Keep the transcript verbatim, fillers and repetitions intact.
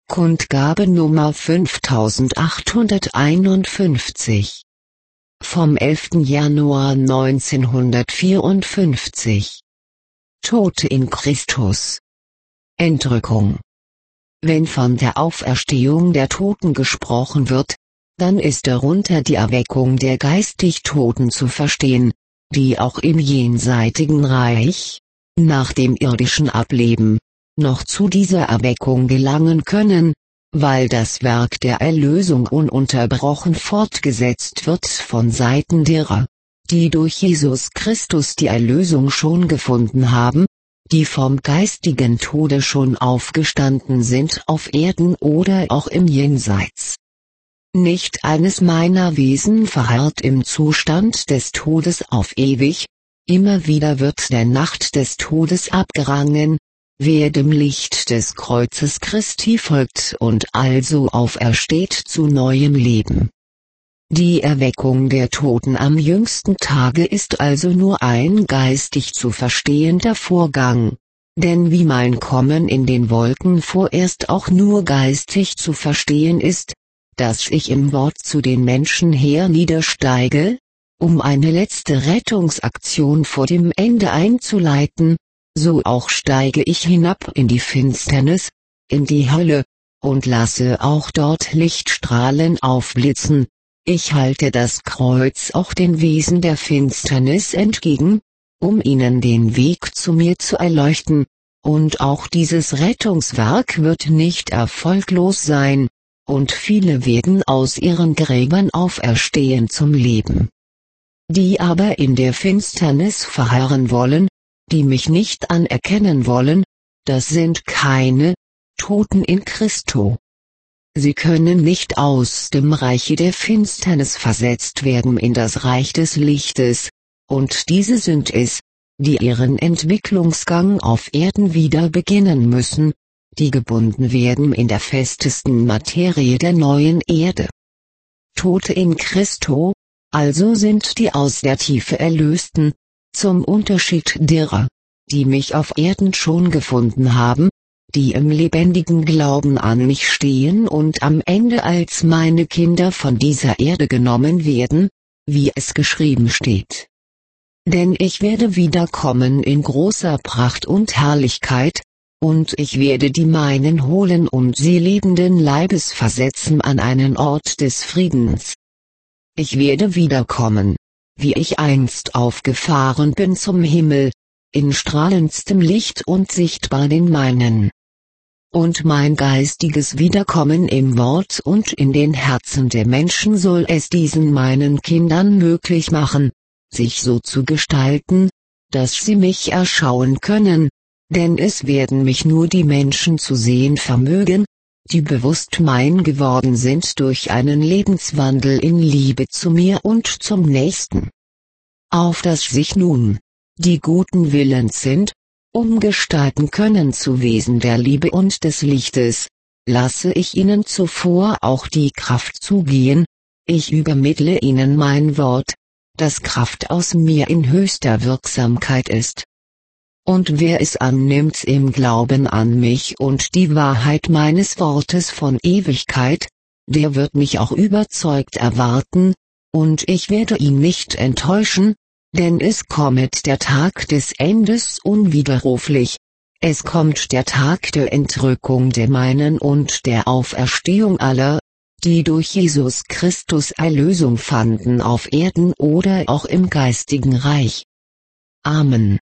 Kundgabe Nummer fünftausendachthunderteinundfünfzig. Vom elften Januar neunzehnhundertvierundfünfzig. Tote in Christus. Entrückung. Wenn von der Auferstehung der Toten gesprochen wird, dann ist darunter die Erweckung der geistig Toten zu verstehen, die auch im jenseitigen Reich, nach dem irdischen Ableben, noch zu dieser Erweckung gelangen können, weil das Werk der Erlösung ununterbrochen fortgesetzt wird von Seiten derer, die durch Jesus Christus die Erlösung schon gefunden haben, die vom geistigen Tode schon aufgestanden sind auf Erden oder auch im Jenseits. Nicht eines meiner Wesen verharrt im Zustand des Todes auf ewig, immer wieder wird der Nacht des Todes abgerangen, wer dem Licht des Kreuzes Christi folgt und also aufersteht zu neuem Leben. Die Erweckung der Toten am jüngsten Tage ist also nur ein geistig zu verstehender Vorgang, denn wie mein Kommen in den Wolken vorerst auch nur geistig zu verstehen ist, dass ich im Wort zu den Menschen herniedersteige, um eine letzte Rettungsaktion vor dem Ende einzuleiten, so auch steige ich hinab in die Finsternis, in die Hölle, und lasse auch dort Lichtstrahlen aufblitzen. Ich halte das Kreuz auch den Wesen der Finsternis entgegen, um ihnen den Weg zu mir zu erleuchten, und auch dieses Rettungswerk wird nicht erfolglos sein, und viele werden aus ihren Gräbern auferstehen zum Leben. Die aber in der Finsternis verharren wollen, die mich nicht anerkennen wollen, das sind keine Toten in Christo. Sie können nicht aus dem Reiche der Finsternis versetzt werden in das Reich des Lichtes, und diese sind es, die ihren Entwicklungsgang auf Erden wieder beginnen müssen, die gebunden werden in der festesten Materie der neuen Erde. Tote in Christo, also sind die aus der Tiefe Erlösten, zum Unterschied derer, die mich auf Erden schon gefunden haben, die im lebendigen Glauben an mich stehen und am Ende als meine Kinder von dieser Erde genommen werden, wie es geschrieben steht. Denn ich werde wiederkommen in großer Pracht und Herrlichkeit, und ich werde die meinen holen und sie lebenden Leibes versetzen an einen Ort des Friedens. Ich werde wiederkommen, wie ich einst aufgefahren bin zum Himmel, in strahlendstem Licht und sichtbar den meinen. Und mein geistiges Wiederkommen im Wort und in den Herzen der Menschen soll es diesen meinen Kindern möglich machen, sich so zu gestalten, dass sie mich erschauen können, denn es werden mich nur die Menschen zu sehen vermögen, die bewusst mein geworden sind durch einen Lebenswandel in Liebe zu mir und zum Nächsten. Auf dass sich nun, die guten Willens sind, umgestalten können zu Wesen der Liebe und des Lichtes, lasse ich ihnen zuvor auch die Kraft zugehen, ich übermittle ihnen mein Wort, das Kraft aus mir in höchster Wirksamkeit ist. Und wer es annimmt im Glauben an mich und die Wahrheit meines Wortes von Ewigkeit, der wird mich auch überzeugt erwarten, und ich werde ihn nicht enttäuschen, denn es kommet der Tag des Endes unwiderruflich, es kommt der Tag der Entrückung der meinen und der Auferstehung aller, die durch Jesus Christus Erlösung fanden auf Erden oder auch im geistigen Reich. Amen.